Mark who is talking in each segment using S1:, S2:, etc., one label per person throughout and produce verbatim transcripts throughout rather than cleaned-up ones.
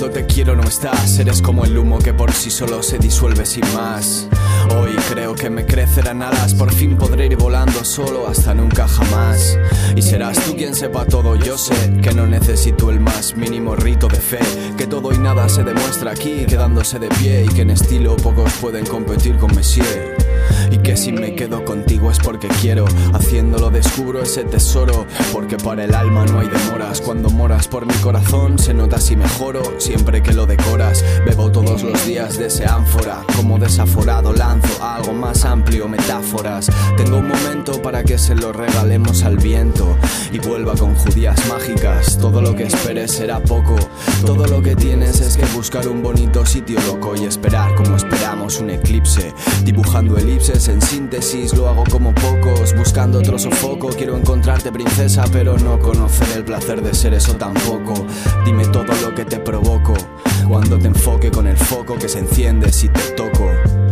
S1: Cuando te quiero no estás, eres como el humo que por sí solo se disuelve sin más. Hoy creo que me crecerán alas, por fin podré ir volando solo hasta nunca jamás. Y serás tú quien sepa todo, yo sé que no necesito el más mínimo rito de fe, que todo y nada se demuestra aquí quedándose de pie, y que en estilo pocos pueden competir con Messier. Y que si me quedo contigo es porque quiero, haciéndolo descubro ese tesoro, porque para el alma no hay demoras. Cuando moras por mi corazón se nota si mejoro, siempre que lo decoras. Bebo todos los días de ese ánfora, como desaforado lanzo a algo más amplio metáforas. Tengo un momento para que se lo regalemos al viento y vuelva con judías mágicas. Todo lo que esperes será poco, todo lo que tienes es que buscar un bonito sitio loco y esperar como esperamos un eclipse, dibujando elipses en síntesis. Lo hago como pocos, buscando otro sofoco. Quiero encontrarte princesa, pero no conocer el placer de ser eso tampoco. Dime todo lo que te provoco, cuando te enfoque con el foco que se enciende si te toco.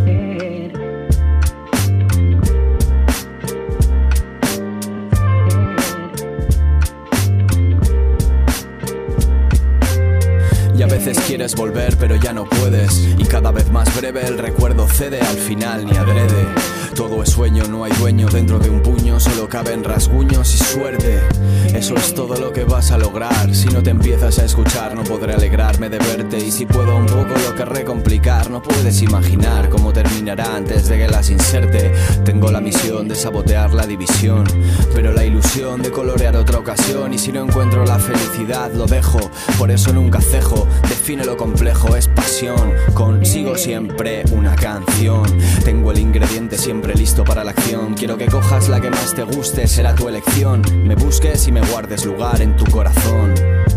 S1: Y a veces quieres volver pero ya no puedes, y cada vez más breve el recuerdo cede, al final ni adrede. Todo es sueño, no hay dueño dentro de un puño, solo caben rasguños y suerte. Eso es todo lo que vas a lograr. Si no te empiezas a escuchar no podré alegrarme de verte, y si puedo un poco lo querré complicar. No puedes imaginar cómo terminará antes de que las inserte. Tengo la misión de sabotear la división, pero la ilusión de colorear otra ocasión. Y si no encuentro la felicidad lo dejo, por eso nunca cejo. Define lo complejo, es pasión. Consigo siempre una canción. Tengo el ingrediente siempre listo para la acción. Quiero que cojas la que más te guste, será tu elección. Me busques y me guardes lugar en tu corazón.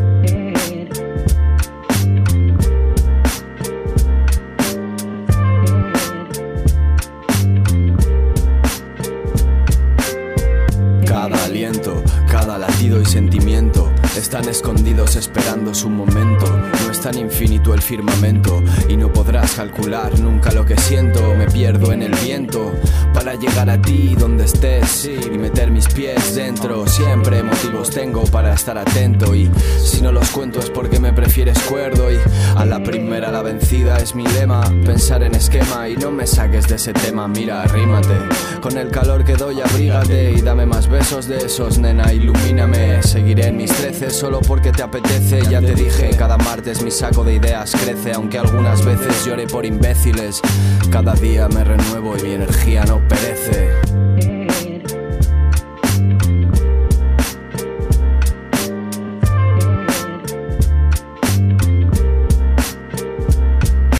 S1: Cada aliento, cada latido y sentimiento están escondidos esperando su momento. No es tan infinito el firmamento y no podrás calcular nunca lo que siento. Me pierdo en el viento para llegar a ti donde estés y meter mis pies dentro. Siempre motivos tengo para estar atento, y si no los cuento es porque me prefieres cuerdo. Y a la primera la vencida es mi lema, pensar en esquema y no me saques de ese tema. Mira, arrímate, con el calor que doy abrígate y dame más besos de esos, nena, ilumíname. Seguiré en mis trece solo porque te apetece. Ya te dije, cada martes mi saco de ideas crece, aunque algunas veces llore por imbéciles. Cada día me renuevo y mi energía no perece.